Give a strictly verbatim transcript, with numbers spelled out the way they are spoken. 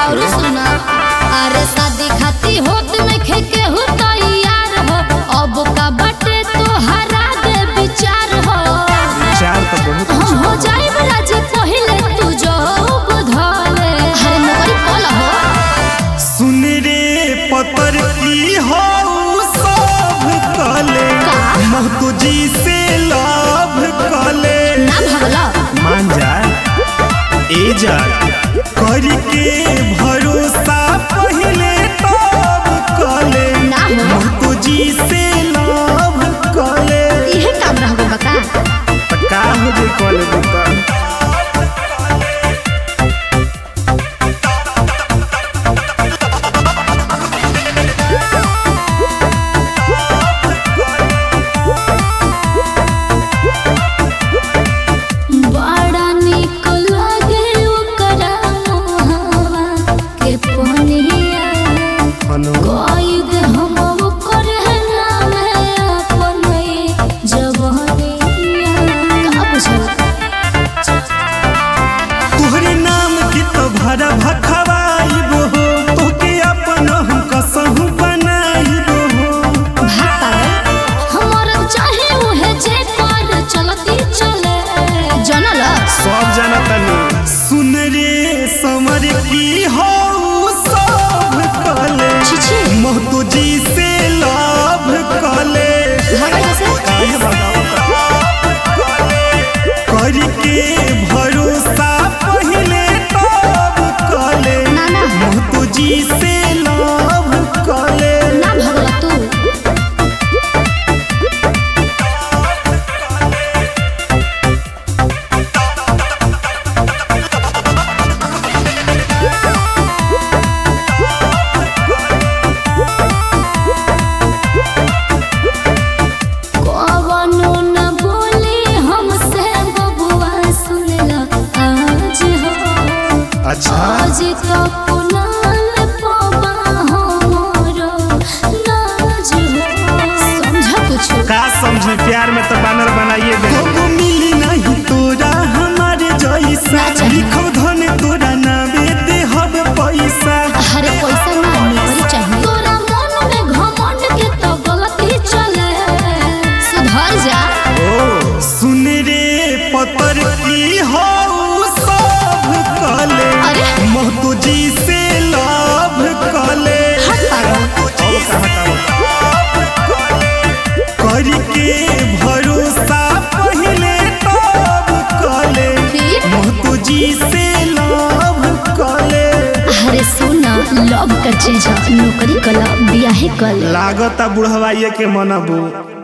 और सुना अरे शादी खाती होत में खेके हो तैयार हो अब का बटे तो हरा दे विचार हो विचार तो बहुत हम हो जाए राज पहले तू जो बुधाले हरे नौकरी कल हो सुन रे पतर की हो सब कले महतो जी से लाभ कले ना भगला मान जा ए जा करके भरोसा पहले तब कले ना हो महतो जी से लाभ कले इहे काम रहबे बता का हो जे कले बता सुन रे समर की हो सब कले महतो जी से लाभ कले करके भरोसा पहले तब कले महतो जी से लाभ कले ना भगला तू अच्छा आज का पुनाल पापा हमरो नाज हो समझा कुछ का समझी प्यार में तो बानर बनाइए दे मिली नहीं तोरा हमारे जैसा लिखो धन तोरा नावे दे हब पैसा अरे पैसा ना नौकरी चाहिए तोरा मन में घमंड के तो गलती चले सुधर जा ओ सुन रे पतर की हो महतो जी से लाभ कले करके भरोसा पहले तब कले महतो जी से लाभ कले अरे सुना लव का चीज नौकरी कला बियाहे कल लागता बुढ़वाइए के मनबू।